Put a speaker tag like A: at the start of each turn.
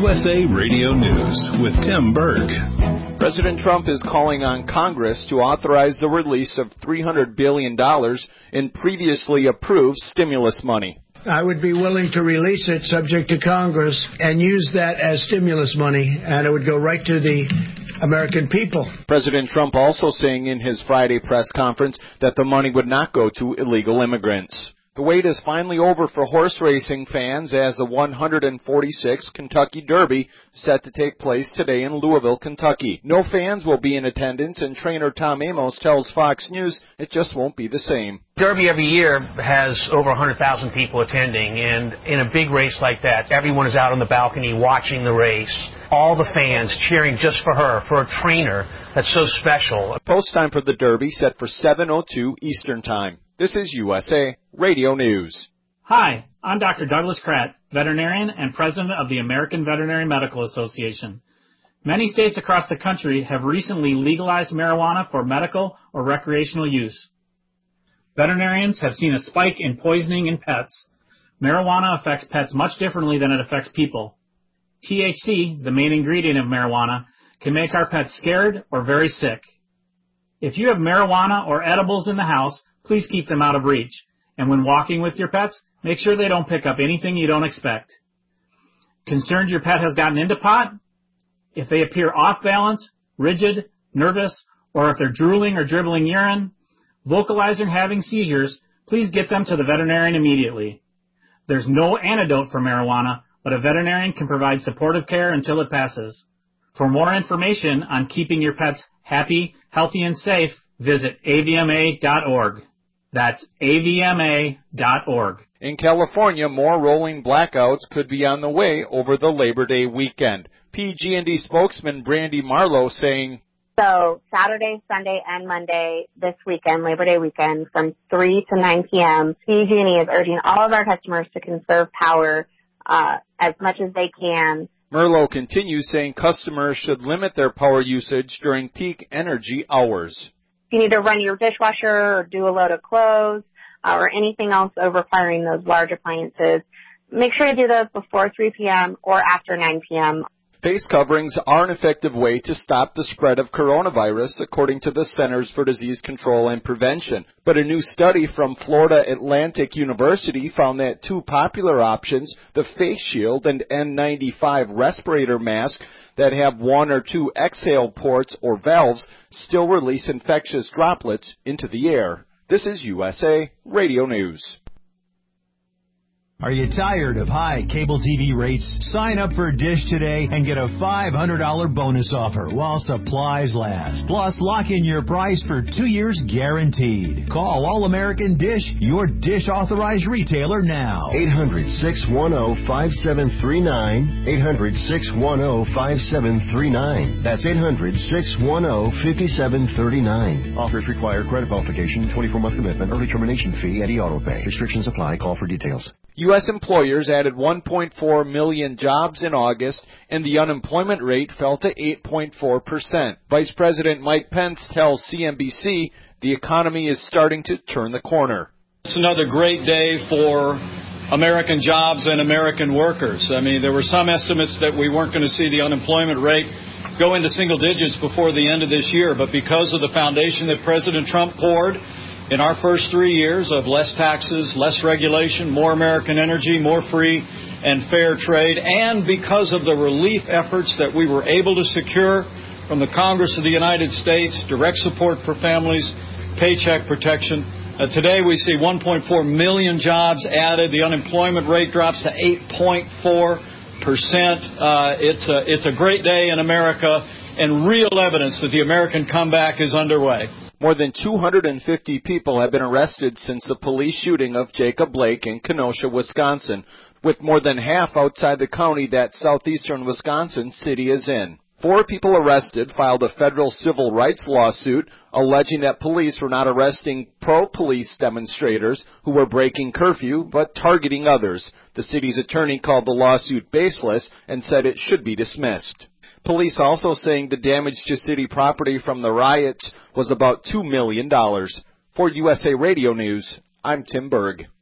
A: USA Radio News with Tim Berg.
B: President Trump is calling on Congress to authorize the release of $300 billion in previously approved stimulus money.
C: I would be willing to release it subject to Congress and use that as stimulus money, and it would go right to the American people.
B: President Trump also saying in his Friday press conference that the money would not go to illegal immigrants. The wait is finally over for horse racing fans as the 146th Kentucky Derby set to take place today in Louisville, Kentucky. No fans will be in attendance, and trainer Tom Amos tells Fox News it just won't be the same.
D: Derby every year has over 100,000 people attending, and in a big race like that, everyone is out on the balcony watching the race. All the fans cheering just for her, for a trainer that's so special.
B: Post time for the Derby set for 7:02 Eastern Time. This is USA Radio News.
E: Hi, I'm Dr. Douglas Kratt, veterinarian and president of the American Veterinary Medical Association. Many states across the country have recently legalized marijuana for medical or recreational use. Veterinarians have seen a spike in poisoning in pets. Marijuana affects pets much differently than it affects people. THC, the main ingredient of marijuana, can make our pets scared or very sick. If you have marijuana or edibles in the house, please keep them out of reach. And when walking with your pets, make sure they don't pick up anything you don't expect. Concerned your pet has gotten into pot? If they appear off balance, rigid, nervous, or if they're drooling or dribbling urine, vocalizing or having seizures, please get them to the veterinarian immediately. There's no antidote for marijuana, but a veterinarian can provide supportive care until it passes. For more information on keeping your pets happy, healthy, and safe, visit avma.org. That's avma.org.
B: In California, more rolling blackouts could be on the way over the Labor Day weekend. PG&E spokesman Brandy Marlowe saying,
F: So Saturday, Sunday, and Monday this weekend, Labor Day weekend, from 3 to 9 p.m., PG&E is urging all of our customers to conserve power as much as they can.
B: Merlot continues saying customers should limit their power usage during peak energy hours.
F: If you need to run your dishwasher or do a load of clothes or anything else requiring those large appliances, make sure to do those before 3 p.m. or after 9 p.m.
B: Face coverings are an effective way to stop the spread of coronavirus, according to the Centers for Disease Control and Prevention. But a new study from Florida Atlantic University found that two popular options, the face shield and N95 respirator mask, that have one or two exhale ports or valves, still release infectious droplets into the air. This is USA Radio News.
G: Are you tired of high cable TV rates? Sign up for Dish today and get a $500 bonus offer while supplies last. Plus, lock in your price for 2 years guaranteed. Call All American Dish, your Dish authorized retailer now.
H: 800-610-5739. 800-610-5739. That's 800-610-5739. Offers require credit qualification, 24-month commitment, early termination fee, and auto pay. Restrictions apply. Call for details.
B: U.S. employers added 1.4 million jobs in August, and the unemployment rate fell to 8.4%. Vice President Mike Pence tells CNBC the economy is starting to turn the corner.
I: It's another great day for American jobs and American workers. I mean, there were some estimates that we weren't going to see the unemployment rate go into single digits before the end of this year, but because of the foundation that President Trump poured in our first 3 years of less taxes, less regulation, more American energy, more free and fair trade, and because of the relief efforts that we were able to secure from the Congress of the United States, direct support for families, paycheck protection, today we see 1.4 million jobs added. The unemployment rate drops to 8.4%. It's a great day in America and real evidence that the American comeback is underway.
B: More than 250 people have been arrested since the police shooting of Jacob Blake in Kenosha, Wisconsin, with more than half outside the county that southeastern Wisconsin city is in. 4 people arrested filed a federal civil rights lawsuit alleging that police were not arresting pro-police demonstrators who were breaking curfew but targeting others. The city's attorney called the lawsuit baseless and said it should be dismissed. Police also saying the damage to city property from the riots was about $2 million. For USA Radio News, I'm Tim Berg.